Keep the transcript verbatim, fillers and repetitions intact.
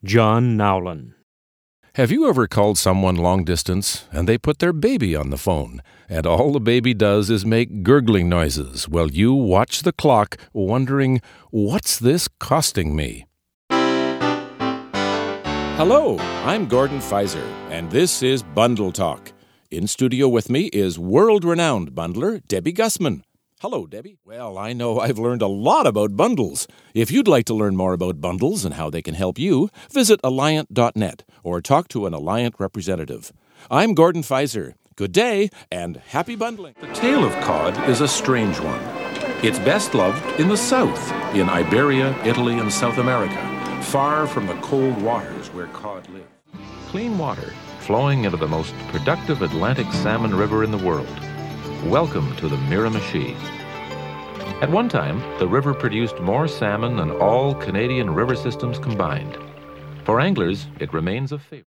John Nowlin. Have you ever called someone long distance and they put their baby on the phone, and all the baby does is make gurgling noises while you watch the clock wondering, what's this costing me? Hello, I'm Gordon Pfizer, and this is Bundle Talk. In studio with me is world-renowned bundler Debbie Gussman. Hello, Debbie. Well, I know I've learned a lot about bundles. If you'd like to learn more about bundles and how they can help you, visit alliant dot net or talk to an Alliant representative. I'm Gordon Pfizer. Good day and happy bundling. The tale of cod is a strange one. It's best loved in the south, in Iberia, Italy, and South America, far from the cold waters where cod live. Clean water flowing into the most productive Atlantic salmon river in the world. Welcome to the Miramichi. At one time, the river produced more salmon than all Canadian river systems combined. For anglers, it remains a favorite.